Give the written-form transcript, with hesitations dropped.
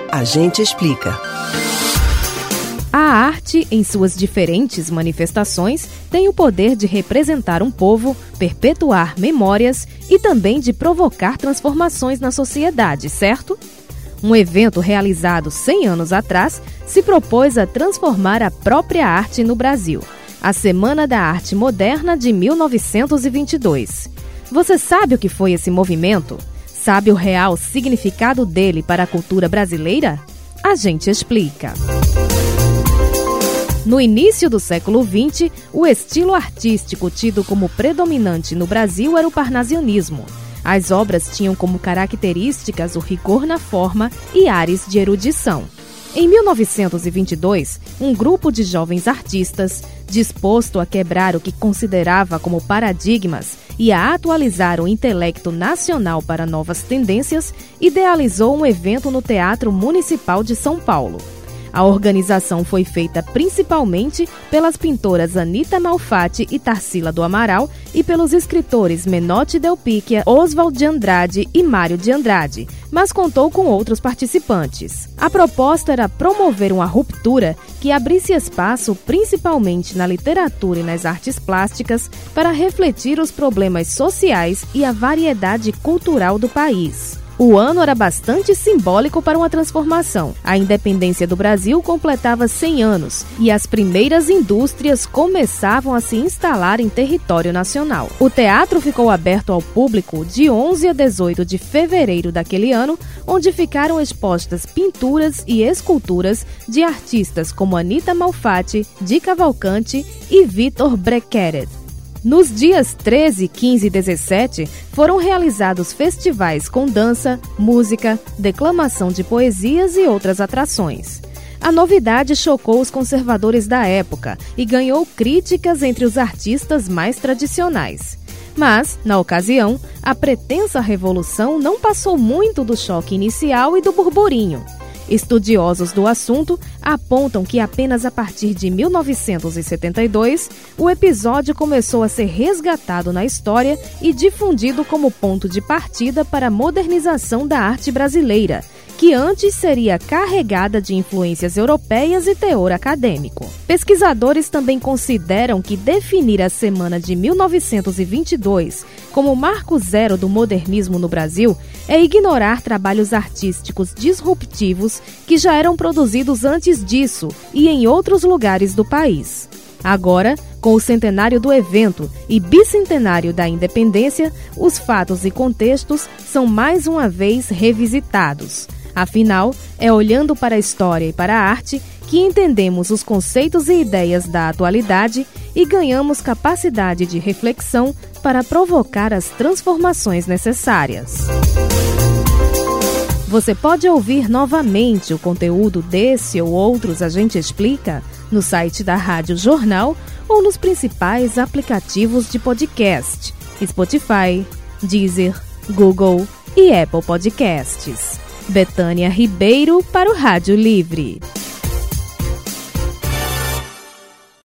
A gente explica. A arte, em suas diferentes manifestações, tem o poder de representar um povo, perpetuar memórias e também de provocar transformações na sociedade, certo? Um evento realizado 100 anos atrás se propôs a transformar a própria arte no Brasil, a Semana da Arte Moderna de 1922. Você sabe o que foi esse movimento? Sabe o real significado dele para a cultura brasileira? A gente explica. No início do século XX, o estilo artístico tido como predominante no Brasil era o parnasianismo. As obras tinham como características o rigor na forma e ares de erudição. Em 1922, um grupo de jovens artistas, disposto a quebrar o que considerava como paradigmas e a atualizar o intelecto nacional para novas tendências, idealizou um evento no Teatro Municipal de São Paulo. A organização foi feita principalmente pelas pintoras Anita Malfatti e Tarsila do Amaral e pelos escritores Menotti Delpicchia, Oswald de Andrade e Mário de Andrade, mas contou com outros participantes. A proposta era promover uma ruptura que abrisse espaço principalmente na literatura e nas artes plásticas para refletir os problemas sociais e a variedade cultural do país. O ano era bastante simbólico para uma transformação. A independência do Brasil completava 100 anos e as primeiras indústrias começavam a se instalar em território nacional. O teatro ficou aberto ao público de 11 a 18 de fevereiro daquele ano, onde ficaram expostas pinturas e esculturas de artistas como Anita Malfatti, Di Cavalcanti e Vitor Brequeret. Nos dias 13, 15 e 17, foram realizados festivais com dança, música, declamação de poesias e outras atrações. A novidade chocou os conservadores da época e ganhou críticas entre os artistas mais tradicionais. Mas, na ocasião, a pretensa revolução não passou muito do choque inicial e do burburinho. Estudiosos do assunto apontam que apenas a partir de 1972, o episódio começou a ser resgatado na história e difundido como ponto de partida para a modernização da arte brasileira, que antes seria carregada de influências europeias e teor acadêmico. Pesquisadores também consideram que definir a semana de 1922 como marco zero do modernismo no Brasil é ignorar trabalhos artísticos disruptivos que já eram produzidos antes disso e em outros lugares do país. Agora, com o centenário do evento e bicentenário da independência, os fatos e contextos são mais uma vez revisitados. Afinal, é olhando para a história e para a arte que entendemos os conceitos e ideias da atualidade e ganhamos capacidade de reflexão para provocar as transformações necessárias. Você pode ouvir novamente o conteúdo desse ou outros A Gente Explica no site da Rádio Jornal ou nos principais aplicativos de podcast, Spotify, Deezer, Google e Apple Podcasts. Betânia Ribeiro para o Rádio Livre.